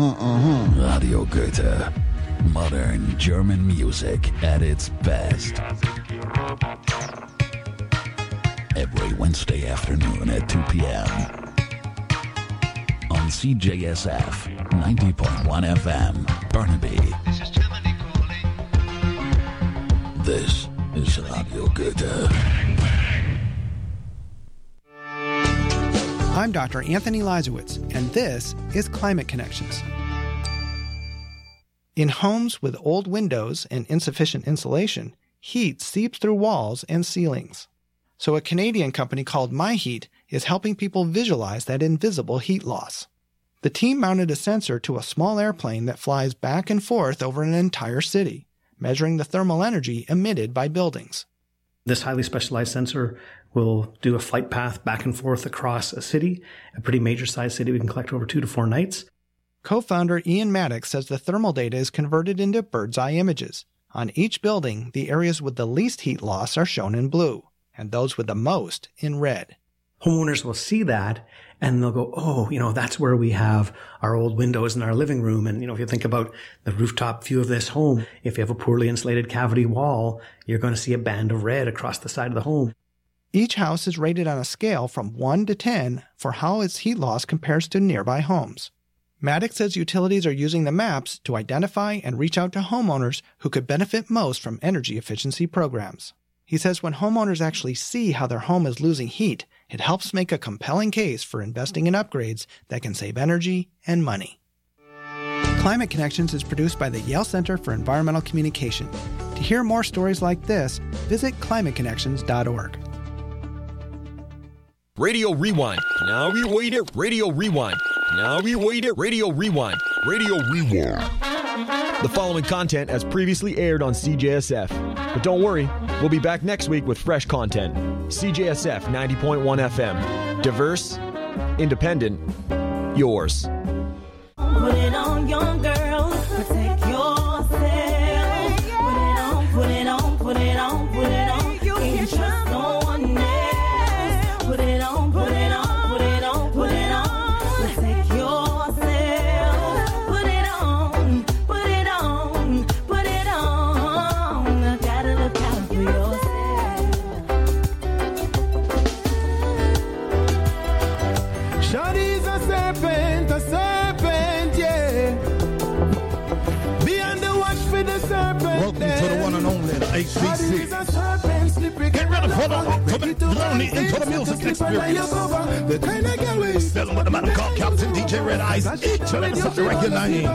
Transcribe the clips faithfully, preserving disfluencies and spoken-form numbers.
uh-huh, uh-huh. Radio Goethe. Modern German music at its best. Every Wednesday afternoon at two p.m. on C J S F ninety point one F M, Burnaby. This is Germany calling. This is Radio Goethe. I'm Doctor Anthony Leisowitz, and this is Climate Connections. In homes with old windows and insufficient insulation, heat seeps through walls and ceilings. So a Canadian company called MyHeat is helping people visualize that invisible heat loss. The team mounted a sensor to a small airplane that flies back and forth over an entire city, measuring the thermal energy emitted by buildings. This highly specialized sensor will do a flight path back and forth across a city, a pretty major sized city we can collect over two to four nights. Co-founder Ian Maddox says the thermal data is converted into bird's eye images. On each building, the areas with the least heat loss are shown in blue, and those with the most in red. Homeowners will see that and they'll go, oh, you know, that's where we have our old windows in our living room. And, you know, if you think about the rooftop view of this home, if you have a poorly insulated cavity wall, you're going to see a band of red across the side of the home. Each house is rated on a scale from one to ten for how its heat loss compares to nearby homes. Maddox says utilities are using the maps to identify and reach out to homeowners who could benefit most from energy efficiency programs. He says when homeowners actually see how their home is losing heat, it helps make a compelling case for investing in upgrades that can save energy and money. Climate Connections is produced by the Yale Center for Environmental Communication. To hear more stories like this, visit climate connections dot org. Radio Rewind. Now we wait it. Radio Rewind. Now we wait it. Radio Rewind. Radio Rewind. The following content has previously aired on C J S F. But don't worry, we'll be back next week with fresh content. C J S F ninety point one F M. Diverse, independent, yours. Put it on, young girl. Protect yourself. Put it on, put it on, put it on, put it on. You can't trust no one else. Put it on, put it on, put it on, put it on. Protect yourself. Put it on, put it on, put it on. Gotta look out for yourself. Shawty's a serpent, a serpent, yeah. Be on the watch for the serpent. Welcome to the one and only H C C. Get ready for the ultimate journey into the music experience. Selling with the man called Captain D J Red Eyes. Each and every Sunday regular name.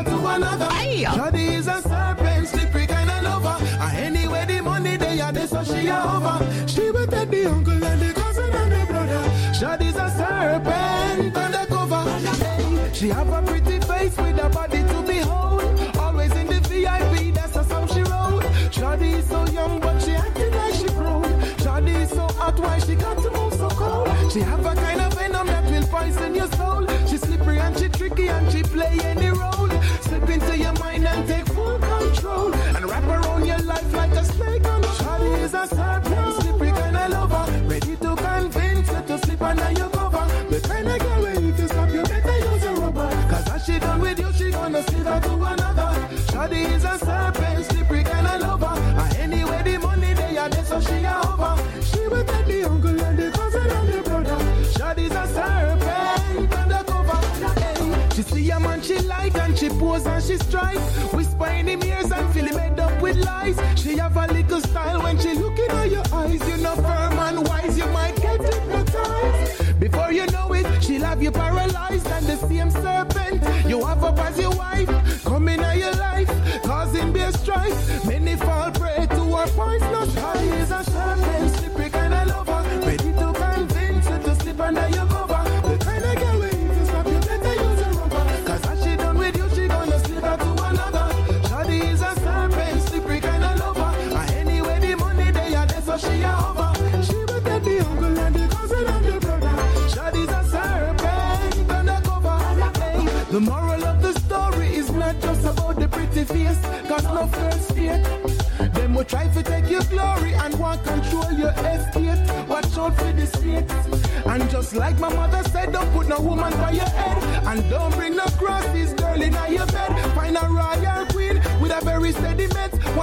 Shawty is a serpent, slippery kind of lover. And anyway, the money they are there, so she a over. She will take the uncle and the cousin and the brother. Shawty's a serpent undercover. She have a pretty face with a body to behold. Always in the V I P, that's the song she wrote. Shawty is so young, but she acting like she grown. Shawty is so hot, why she got to move so cold? She have a kind of venom that will poison your soul. She's slippery and she tricky and she play any role. Slip into your mind and take full control. And wrap around your life like a snake on a Shawty is a serpent, slippery kind of lover. Ready to convince you to slip under your cover. The kind of girl where if you stop you better use a rubber. Cause as she done with you, she gonna slip her to another. Shawty is a serpent, slippery kind of lover. And anyway, the money they are there, so she a over. She will take the uncle and the cousin and the brother. Shawty's a serpent undercover. Hey. She see a man she like and she pose and she strike. Whisper in him ears and fill him head up with lies. She have a little style when she look in your eyes. You know firm and wise, you might get hypnotized. Before you know it, she'll have you paralyzed. And the same serpent you have up as your wife. Come in your life, causing beer strife. Many fall prey to her poisonous high. Is a serpent, slippery kind of lover. Ready to convince you to slip under your cover. The kind of girl where if you stop you better use a rubber. Cause as she done with you, she gonna slip her to another. Shawty is a serpent, slippery kind of lover. And anyway, the money they are there, so she a over. She will get the uncle and the cousin and the brother. Shawty's a serpent undercover. Hey. The moral of the story is not just about the pretty face, cause no first state. Them will try to take your glory and want control your estate. Watch out for the snakes. And just like my mother said, don't put no woman by your head. And don't bring no crosses, girl, in your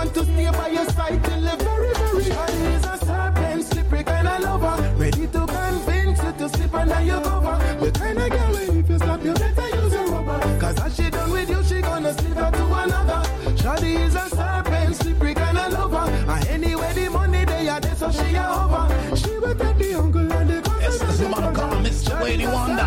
want to stay by your side till the very, very end. She's a serpent, slippery kind of lover, ready to convince you to sleep under your cover. The kind of girl where if you stop, you better use a rubber. Cause as she done with you, she gonna slip out to another. Shawty is a serpent, slippery kind of lover. And anyway, the money they are there, so she a over. She will take the uncle and the cousin. Yes, this is man called Mister Lady Wonder.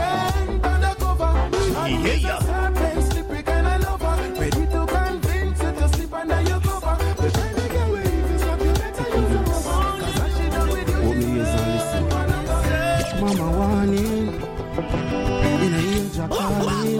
Yeah, yeah. Serpent, slippery kind of lover, ready to convince you to sleep under your cover. The kind of girl where if you stop, you better use a rubber. Cause as she done with you, she gonna slip out to another. Mama warning, in a age of calling.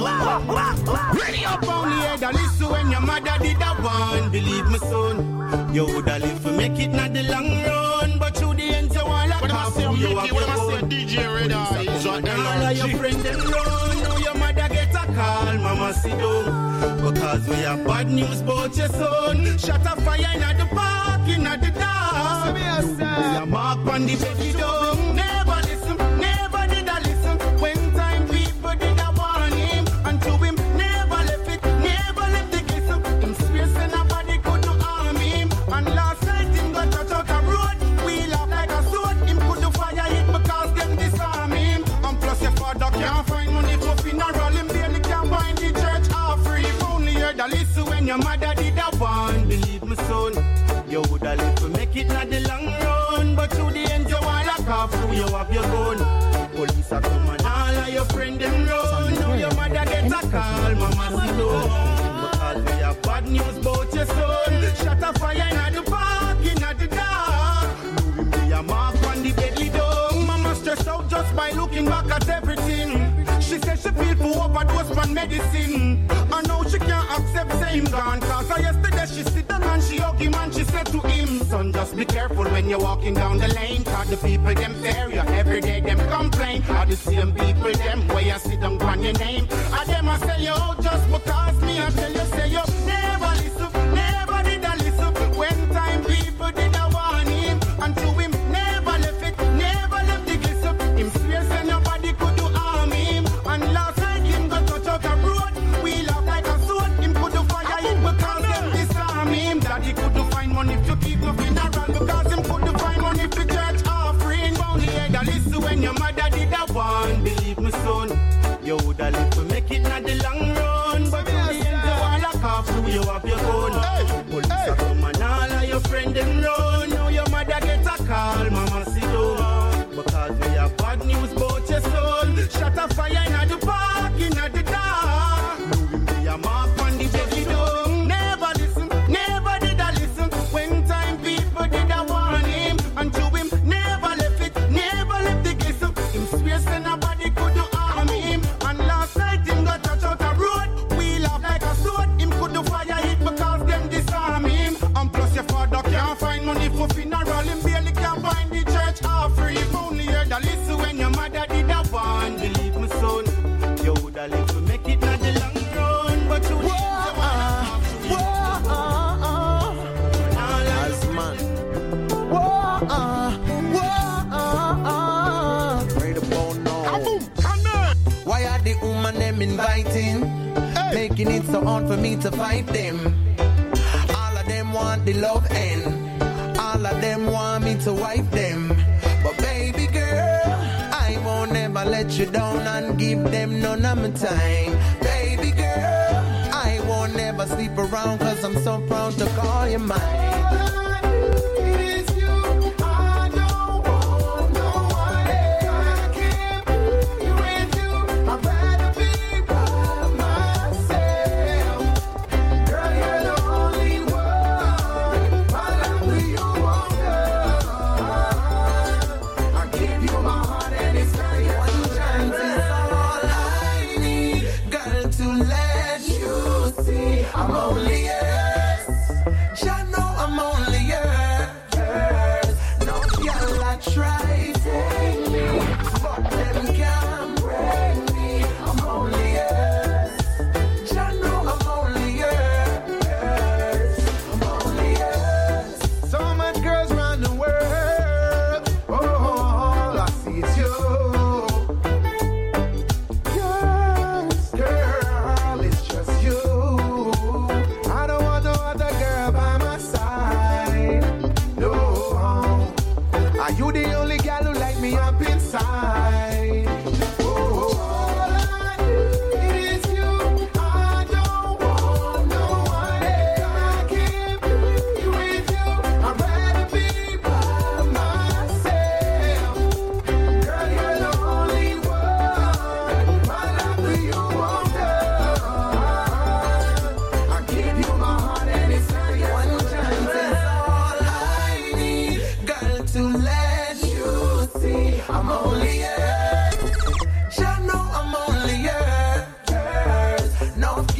Ready up on the head, I listen when your mother did that one. Believe me, son, you woulda live to make it not the long run, but through the end you wanna come. You have your own. D J Red Eyes on All of your friends them run. Now your mother get a call, mama sit down, because we have bad news about your son. Shut a fire in the park, in the dark. We are mark on the baby down. Never listen, never did I listen. When time people did I warn him, and to him never left it, never left the glisten. Him space and nobody could do harm him. And last night him got touch out a road. We laugh like a sword. Him put the fire hit because them disarm him. And plus your father can't find money for funeral. Him barely can find the church all free. If only you heard a listen when your mother did that one. Believe me, son, you woulda live to make it not the long run, but through the end you wanna cough through you have your gun. Police are come and all of your friends them run. Now your mother get a call, mama sit down, because we have bad news about your son. Shut a fire in the park, in the dark. Moving be a mark on the deadly dog. Mama stressed out just by looking back at everything. She said she feel for overdose on medicine, and now she can't accept same gone. Cause yesterday she sit down and she hug him and she said to him, son, just be careful when you're walking down the lane. Cause the people them fear you, every day them complain. Are the same people them where you sit down on your name. And them I say you out just because me I tell you say you never listen, never did I listen. When time people did I warn him, and to him never left it, never left the glisten. Him swear say nobody could do harm him. And last night him got touch out a road. We laugh like a sword. Him could do fire him because them disarm him. Daddy could do find money to keep no funeral, because him could do find money to church offering. Only head a listen when your mother did that one. Believe me, son, you woulda live to make it not the long run, but in the end you wanna cough through you have your gun. Police are come and all of your friends them run. Now your mother get a call, mama sit down, because we have bad news about your son. Shut a fire in the park, in the dark. Moving be a mark on the baby down. Never listen, never did I listen. When time people did I warn him, and to him never left it, never left the glisten. Him swear say nobody could do harm him. And last night him got touch out a road. We laugh like a sword. Him could do fire hit because them disarm him. And plus your father can't find money for funeral. Him barely can find the church all free. If only you heard a listen when your mother did that one. Believe me, son, you woulda live to make it not the long run, but you need to wanna As man. Whoa, uh, whoa, uh, right about now. Why are the woman them inviting? Making it so hard for me to fight them. All of them want the love end. All of them want me to wipe them. But baby girl, I won't ever let you down and give them none of my time. Baby girl, I won't ever sleep around, cause I'm so proud to call you mine. I'm only yours. Ya know I'm only yours. No girl I try take me, but them can't break me. I'm only yours. Ya know I'm only yours. I'm only yours. So much girls around the world. Oh, all I see is you. Girls, girl, it's just you. I don't want no other girl.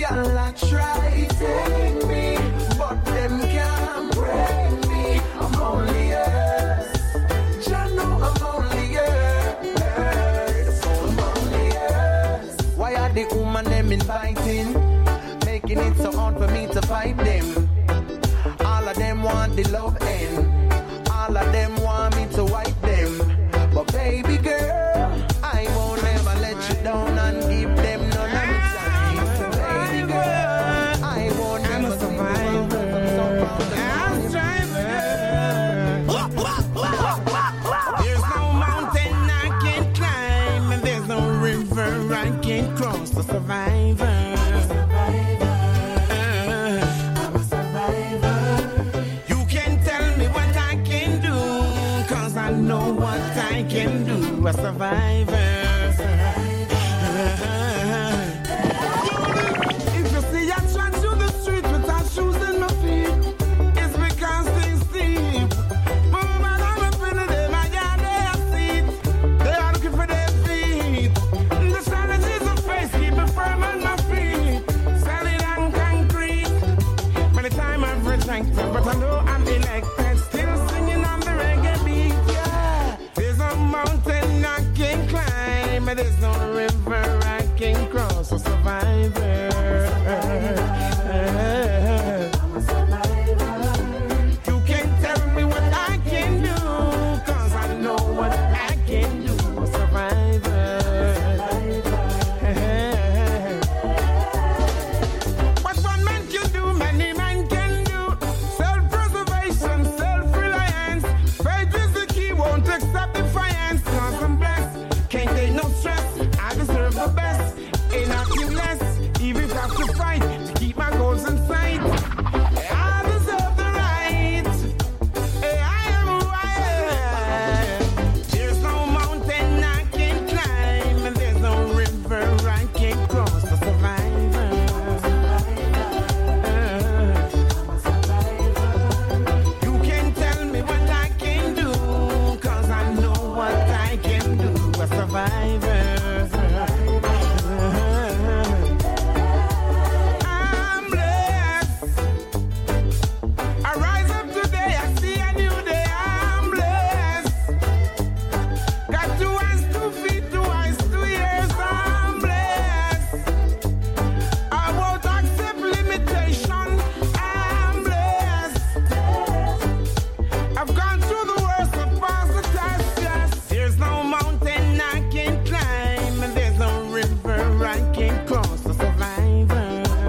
Girl, I try take me, but them can't break me. I'm only yours. Jah know I'm only yours. I'm only yours. Why are the woman them inviting? Making it so hard for me to fight them. All of them want the love end. All of them want me to wipe them. But baby girl, I won't ever let you down and give them none of the time. Baby girl, I won't ever survive. I'm striving. There's no mountain I can climb, and there's no river I can cross. A survivor. I'm a survivor. You can tell me what I can do, cause I know what I can do. A survivor. If you see I try to the street without shoes in my feet, it's because they steep. Move on, I'm a friend of them, I got their seat. They are looking for their feet. The challenges of face keep me firm on my feet. Solid and concrete. By the time I've rejected, but I know I'm elected. Still singing on the reggae beat, yeah. There's a mountain I can climb, there's no river I can cross. A survivor. I'm a survivor. You can tell me what I can do, cause I know what I can do. A survivor. What one man can do, many men can do. Self-preservation, self-reliance. Faith is the key, won't accept defiance. Cause I'm blessed, can't take no stress. I deserve the best, ain't nothing less. Even if I have to fight to keep my goals in sight, I deserve the right. I am who I am. There's no mountain I can climb, and there's no river I can cross. A survivor. You can tell me what I can do, cause I know what I can do. A survivor. I'm blessed. I rise up today, I see a new day. I'm blessed. Got two hands, two feet, two eyes, two ears. I'm blessed. I won't accept limitation. I'm blessed. I've gone through the worst and passed the test, yes. There's no mountain I can climb, and there's no river I can cross. A survivor.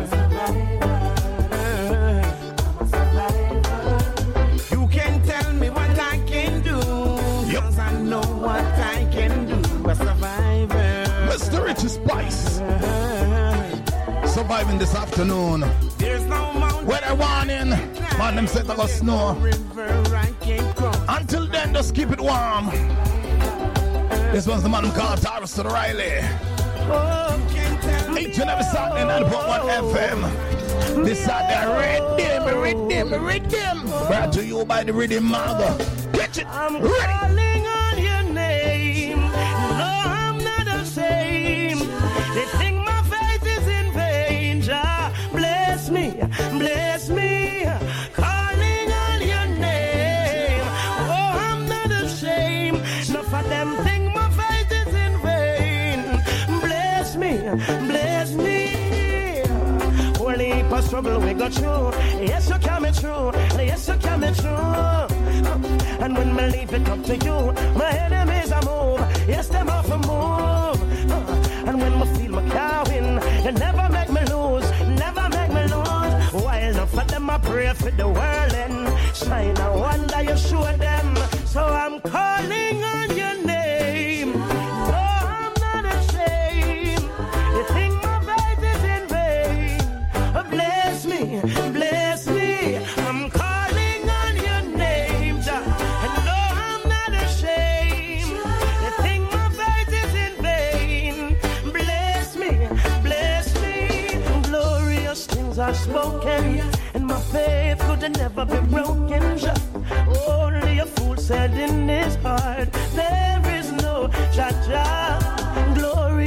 You can tell me what I can do, cause I know what I can do. A survivor. Mister Richie Spice. Surviving this afternoon. There's no mountain Weather warning. Man, them said I got snow. river I can cross. Until then, just keep it warm. This one's the man called Taurus to the Riley. Oh, can tell me. Each and every Saturday, nine point one F M. This Saturday, Rhythm, Rhythm, Rhythm. Brought to you by the Rhythm Mother. Catch it. I'm Ready. calling on your name. No, I'm not ashamed. They think my faith is in vain. Jah, bless me, bless me. Calling on your name. Oh, I'm not ashamed. Enough of them think my faith is in vain. Bless me, bless me. Only heap of struggle we go through. Yes, you can be true. Yes, you can be true. And when me leave it up to you, my enemies are move. Yes, them off a move. And when me feel my car win, you never make me lose. Never make me lose. While enough of them I pray for the world and shine. I wonder you show them. So I'm calling on your name. No, I'm not ashamed. You think my faith is in vain. Bless me, bless me. I'm calling on your name, Jah. And no, I'm not ashamed. You think my faith is in vain. Bless me, bless me. Glorious things are spoken, and my faith could never be broken, Jah. Only a fool said in his heart, there is no Jah Jah. Glorious things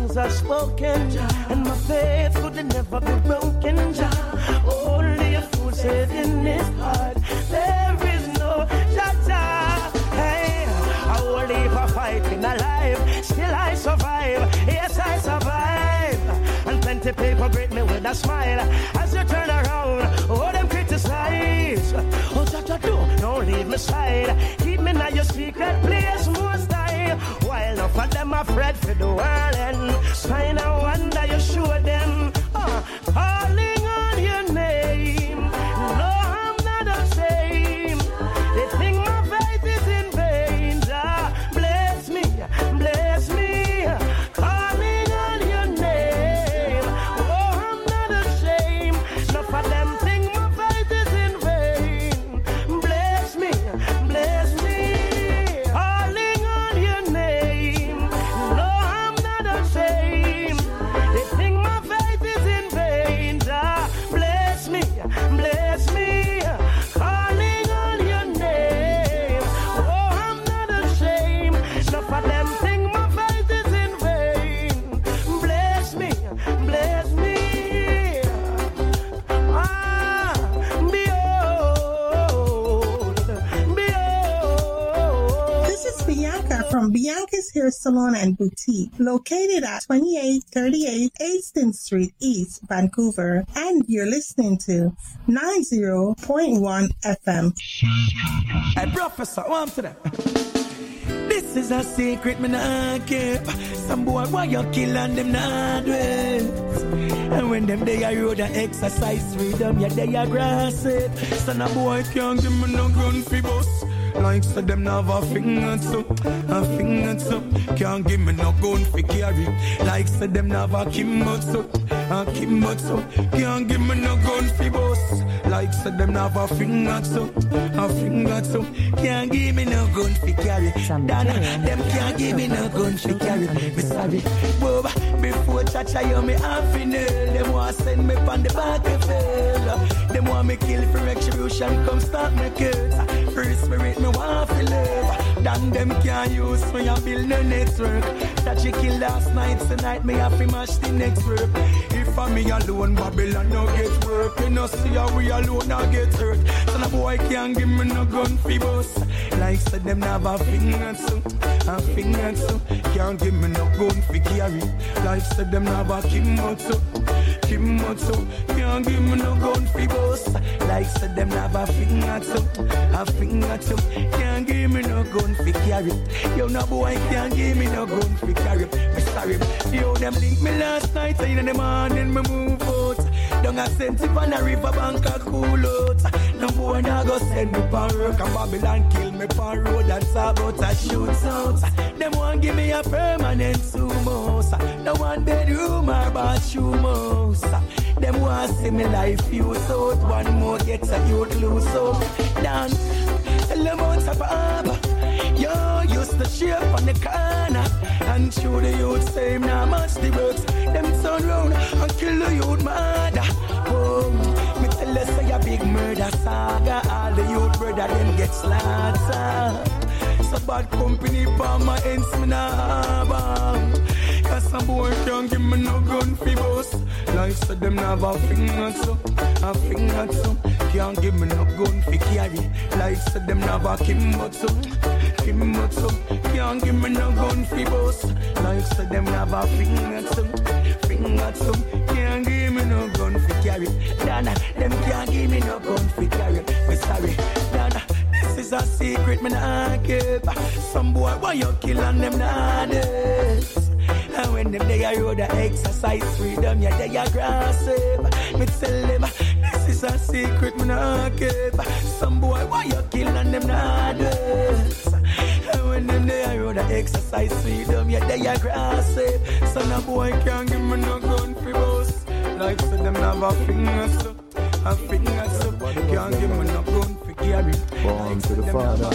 tongues are spoken, and my faith could never be broken. Only a fool says in his heart, there is no Jah. Hey, I will live a fighting alive, still I survive. Yes, I survive. And plenty people greet me with a smile as you turn around. Oh, them criticize. Oh, Jah, Jah, don't, don't leave my side. Keep me now your secret place, most high. While enough of them afraid for the world and sign and wonder you show them. Uh, calling on your name. No, I'm not ashamed. They think my faith is in vain. Jah, bless me, bless me. Calling on your name. Oh, I'm not ashamed. Enough of them think my faith is in vain. Bless me, bless me. Calling on your name. No, I'm not ashamed. They think my faith is in vain. Jah, bless me, bless me. Calling on your name. Oh, I'm not ashamed. Enough of them think my faith is in vain. Bless me, bless me. Ah, behold, behold. This is Bianca from Bianca's Hair Salon and Boutique, located at twenty-eight thirty-eight Easton Street East, Vancouver, and you're listening to ninety point one F M. Hey, Professor, one to them. This is a secret me nah keep. Some boy why you kill and them nah do it. And when them they are road and exercise freedom, yeah they are grass it. Son a boy can't give me no gun fi bust. Like so them now have a finger so, a finger so. Can't give me no gun fi carry. Like so them now have a kimbo so, a kimbo so. Can't give me no gun fi bust. Like so them now have a finger so, a finger so. Can't give me no gun fi carry. Dana, them can't give me no gun fi carry. Me sorry, Boba, before Chacha you me half in hell. Them want send me pon the back of hell. Them want me kill for retribution. Come stop me kids. Free spirit me want fi live. Then them can't use me and build no network. That you kill last night, tonight me have to mash the next work. If I'm me alone, Babylon no get work. You know see how we alone no get hurt. So no boy can't give me no gun fi bust. Like so them have a finger so, a finger so. Can't give me no gun fi carry. Like so them have a kimbo so, kimbo so. Can't give me no gun fi bust. Like so them have a finger so, a finger so. Can't give me no gun fi carry. Yo no boy can't give me no gun fi carry. Me sorry. Yo them link me last night so in the morning me move out. Don't a send it on a river bank a cool out. No boy nah go send me pan work and Babylon kill me pan road and talk about a shootout. Them want give me a permanent sumo. No one bedroom or bathroom house. Them want see me life use out. One more gets a youth lose out. Down, tell them about Sababa. Yo, used to shape on the corner. And show the youth same now much the works. Them turn round and kill the youth murder. Oh, me tell us say a big murder saga. All the youth brother them get slaughtered. So bad company for my ends me nah bang. Cause some boy can't give me no gun fi bust. Like so them nah have a finger so, a finger so. Can't give me no gun fi carry. Like so them nah have a kimbo so, kimbo so. Can't give me no gun fi bust. Like so them nah have a finger so, finger so. Can't give me no gun fi carry. Dana, them can't give me no gun fi carry. Me sorry, Dana. This is a secret me nah keep. Some boy why you kill and them nah this. And when them they are road exercise freedom, yeah they are grass it. Me tell them this is a secret me nah keep. Some boy why you kill and them nah this. And when them they are road exercise freedom, yeah they are grass it. So no boy can't give me no gun fi bust. Like so them have a finger so, a finger so. Can't give me no gun fi carry. Born to the Father.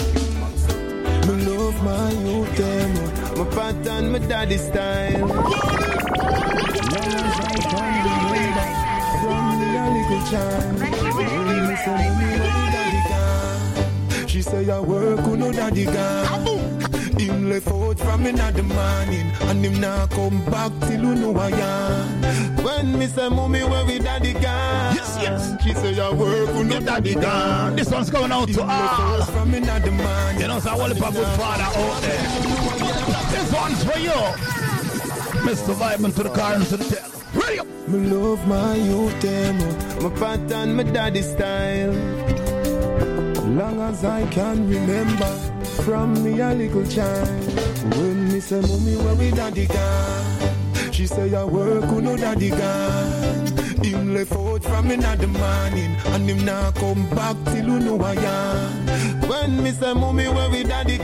Me love my youth them, my pattern, my daddy style. From me a little child, me say me what the daddy got. She say I work with no daddy got. Him left out from in the morning, and him now come back till you know I am. When me say mommy where we daddy gone, Yes, yes. she say your work with no daddy gone. This one's going out to Him left all. out from in the morning. You know, so I want a good father out there. This one's for you. Mister Vibing to the car and to the tail. Ready up. Me love my youth, them, my pattern, my daddy style. Long as I can remember, from me a little child. When me say, mommy, where we daddy gone? She say, I work with no daddy gone. Him left out from in the morning, and him now come back till you know I am. When me say, mommy, where we daddy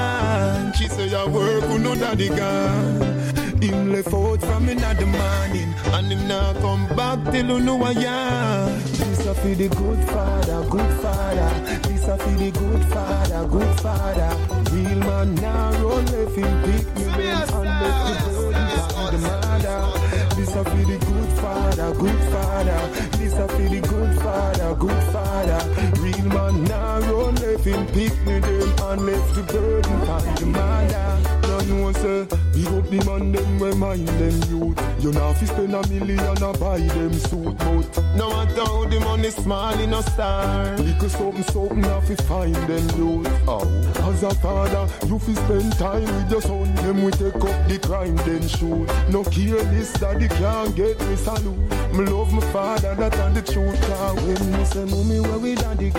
gone? She say, I work with no daddy gone. Him left out from in the morning, and him now come back till you know I am. This a for the good father, good father. This a for the good father, good father. Real man now run left him pick me then and left the burden on the mother. This a for the good father, good father. This a for the good father, good father. Real man now run left him pick me then and left the burden on the mother. None one say, big up the man them we mind them youth. You know if you spend a million a buy them suit but now I thought the money small in a star. Because something something if you find them youth. Oh, as a father, you fi spend time with your son. Them we take up the crime then shoot. No careless daddy can't get me salute. Me love my father, that and the truth. Cause when me say mommy where we daddy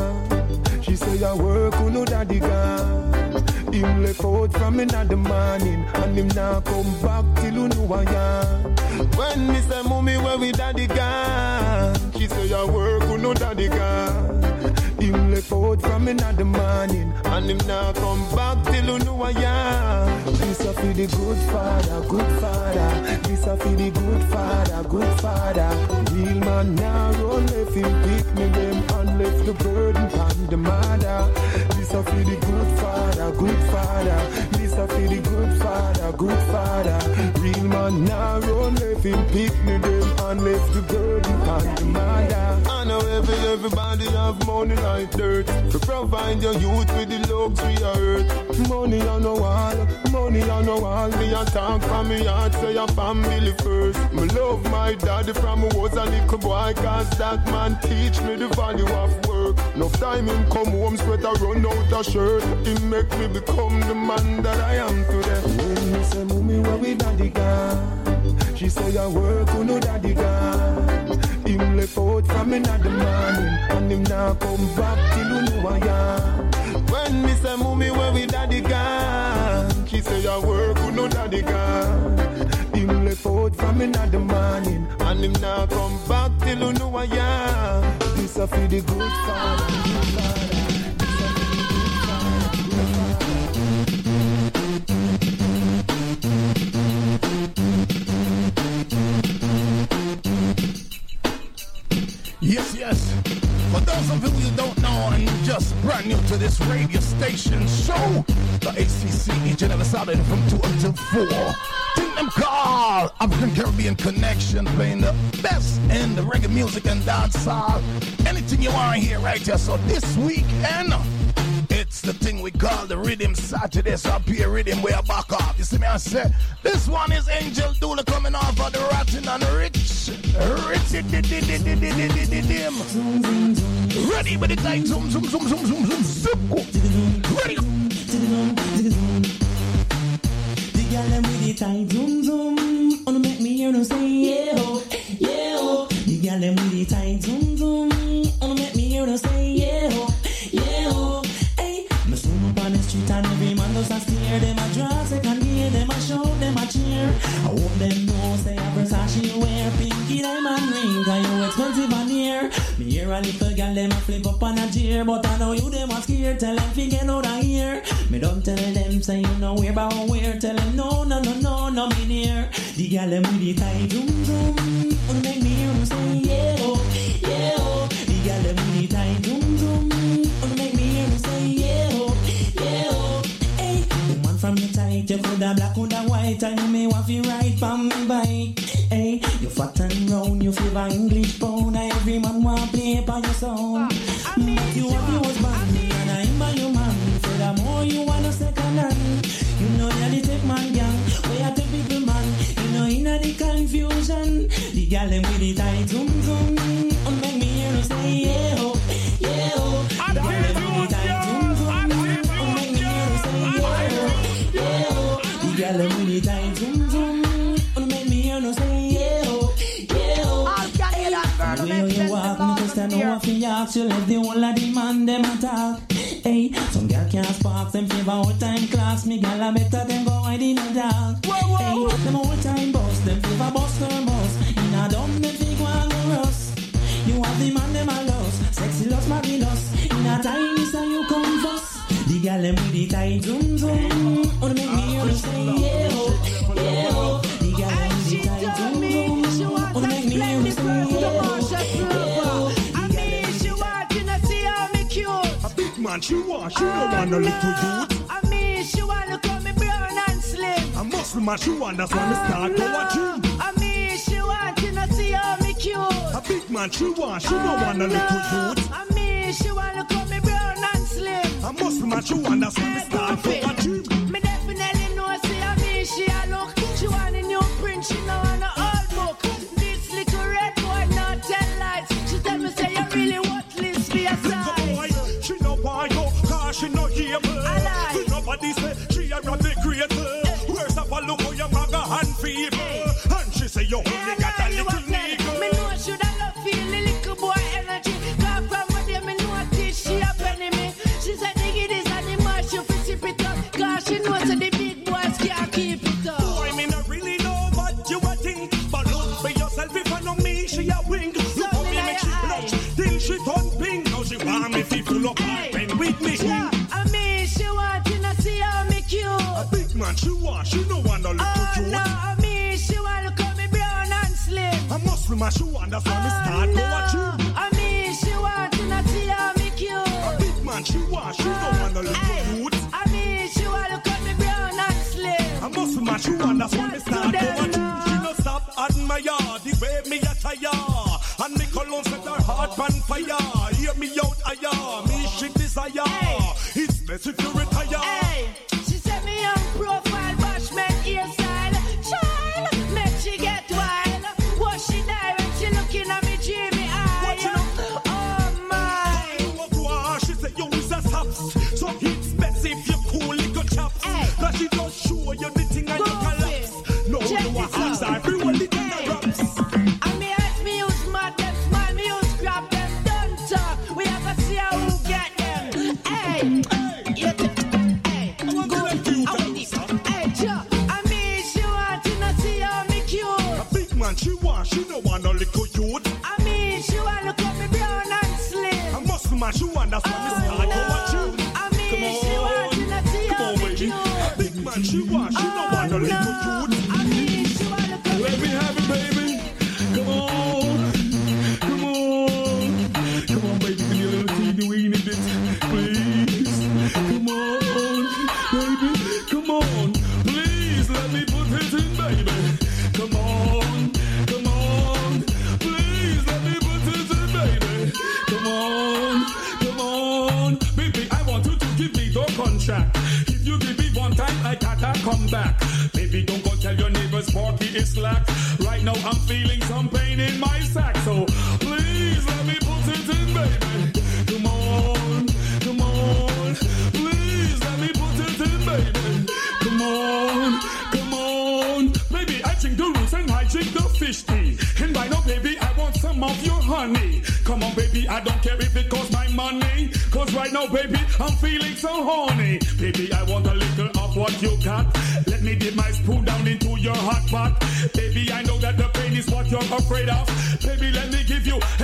gone, she say I work with no daddy gone. Him left out from in the morning, and him now come back till you know I am. When me say mommy where we daddy gone, she say I work with no daddy gone. Him left out from in the morning, and him now come back till you know I am. This a for the good father, good father. This a for the good father, good father. Real man now run left him pick me them and left the burden on the mother. This a for the good father, good father. This a for the good father, good father. Real man now run left him pick me them and left the burden on the mother. I know every everybody have money like dirt to provide your youth with the luxury of earth. Money on the wall, money on the wall. Me a talk from me heart, say a family first. Me love my daddy from I was a little boy, cause that man teach me the value of work. No time him come home, sweat a run out a shirt. He make me become the man that I am today. When me say mommy where we daddy gone, she say I work with no daddy gone. Him left out from in the morning, and him now come back till you know I am. When me say mommy where we daddy gone, she say I work with no daddy gone. Him left out from in the morning, and him now come back till you know I am. This a for the good father, good father. Yes, yes. For those of you who don't know and just brand new to this radio station show, the A C C each and every Saturday from two until four. Think them call African Caribbean Connection, playing the best in the reggae music and dancehall. Anything you want to hear right here. So this weekend, it's the thing we call the Rhythm Saturday. So up here, Rhythm, we are back off. You see me, I say, this one is Angel Dula coming off of the Rotten and Rich. Rich, ready with the tight zoom, zoom, zoom, zoom, zoom, zoom, zoom. Ready. The girl them with the tight zoom, zoom. Wanna make me hear them say, yeah, oh, yeah, oh. The girl them with the tight zoom, zoom. Wanna make me hear them say, yeah, oh, yeah, oh. Me swim up on the street and every man does a stare. Them a draw second gear, them a show, them a cheer. I hope them know say a Versace wear pinky diamond ring, cause you expensive and near. Me hear a little girl them a flip up on a jeer, but I know you them a scared. Tell them fi get out of here. Me don't tell them say you know where but where. Tell them no, no, no, no, no me near. The girl them with the tight zoom zoom, wanna make me hear them say yeah oh, yeah oh. The girl them with the tight zoom zoom, wanna make me hear them say yeah oh, yeah oh. Hey, the man from your tight, you coulda black, coulda white, and you may want to ride from me bike. Hey, you fat and round, you flavor English pound, and every man want play by your sound. But you have your husband, and I'm by your man. Furthermore, you want a second hand. confusion. The gal them with the tight zoom zoom, and make me hear you say yeah oh, yeah oh. The gal them with the tight zoom zoom, and make me hear you say yeah oh, yeah oh. The gal them with the tight zoom zoom, and make me hear you say yeah oh, yeah oh. I'll get you that girl. The way you walk, me just a know if you ask, you let the whole of the man them attack. Hey, some girl can't spark them favor old time class. Me gal a better than go hide in a dark. Hey, them old time boss, them favor boss her boss. In a dumb them fig one go rust. You have the man them a lost, sexy lost marvelous. In a tiny so you come first. The gal them with the tight zoom zoom, oh make me hear you say yeah oh, yeah oh. The gal them with the tight zoom zoom, oh make me hear you say yeah oh, yeah oh. I mean she want you to see how me cute. A big man she want, she don't want no little youth. I mean she want to call me brown and slim. A muscle man she want, that's why me start go a gym. I mean she want you to see how me cute. A big man she want, she don't want no little youth. I mean she want to call me brown and slim. A muscle man she want, that's why me start go a gym. Me definitely know see I mean she a look. She want a new print, she know want a old book. This little red boy not tell lies. She tell me say you really worthless for your size. She know why yo, cause she know here. Nobody say she a rabbit creator. Where's the follow for your maga hand fever? And she say yo, only got a little nigga. Me know should I love feel the little boy energy. Cause from what them me know this she a penny me. She said dig this and the mash you fi sip it up. Cause she knows that the big boys can't keep it up. Boy, me not really know what you a think. But look for yourself if I know me, she a wink. Look how me make she blush, till she turn pink. Now she want me fi full up her pen with me. Yeah, I mean she want you to see how me cute. A big man she want, she no want no little Oh cute. no, I mean she want to call me brown and slim. A muscle man she want, that's why me start Oh go a no, gym. I mean she want you to see how me cute. A big man she want, she no want no little Hey, cute. I mean she want to call me brown and slim. A muscle man she want, that's why me start go a gym. She no stop admire the way me attire. And me cologne set her heart on fire. Hear me out, aya, me she desire. It's best if you retire. Hey, she said me on profile, bashment hairstyle. Child, make she get wild. What she die when she looking at me dreamy eye. Oh my. She said you is a saps. So it's best if you cool little chaps. That she just show you the thing and you collapse. No, you are hard, sorry, everyone the thing that raps. I mean, as me use mad, them smile, me use grab them, don't talk. We have to see how who get them. Hey, you t- hey, I want to let you I want it. Hey, Joe, I mean, she want you to see how me cute. A big man she want, she no want no little youth. I mean, she want to call me brown and slim. A muscle man she want, that's why me start go a gym. I mean, she want you to see Come how on, me baby. cute. A big man she want, she no want no little youth. I mean, she want to call Let me have it, baby. Come on, come on, come on, baby. Give me a little teeny weeny bit, please. Come on, baby. Come on, please. Let me put it in, baby. Come on, come on, please. Let me put it in, baby. Come on, come on, baby. I want you to give me the contract. If you give me one time, I gotta come back. Baby, don't go tell your neighbors Porky is slack. Right now I'm feeling some pain in my sack. So please let me put it in, baby. Come on, come on. Please let me put it in, baby. Come on, come on. Baby, I drink the roots and I drink the fish tea. And right now, baby, I want some of your honey. Come on, baby, I don't care if it costs my money. Cause right now, baby, I'm feeling so horny. Baby, I want a little of what you got. Let me dip my spoon down into your hot pot. Baby, I know that the pain is what you're afraid of. Baby, let me give you